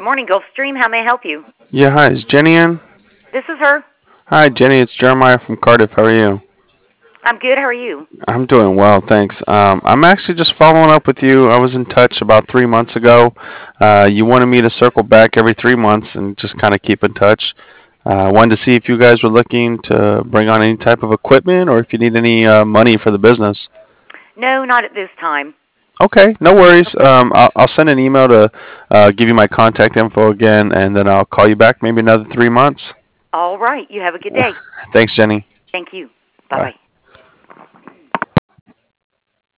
morning, Gulfstream. How may I help you? Yeah, hi. Is Jenny in? This is her. Hi, Jenny. It's Jeremiah from Cardiff. How are you? I'm good. How are you? I'm doing well, thanks. I'm actually just following up with you. I was in touch about 3 months ago. You wanted me to circle back every 3 months and just kind of keep in touch. I wanted to see if you guys were looking to bring on any type of equipment or if you need any money for the business. No, not at this time. Okay, no worries. Okay. I'll send an email to give you my contact info again, and then I'll call you back maybe another 3 months. All right. You have a good day. Thanks, Jenny. Thank you. Bye Bye. bye.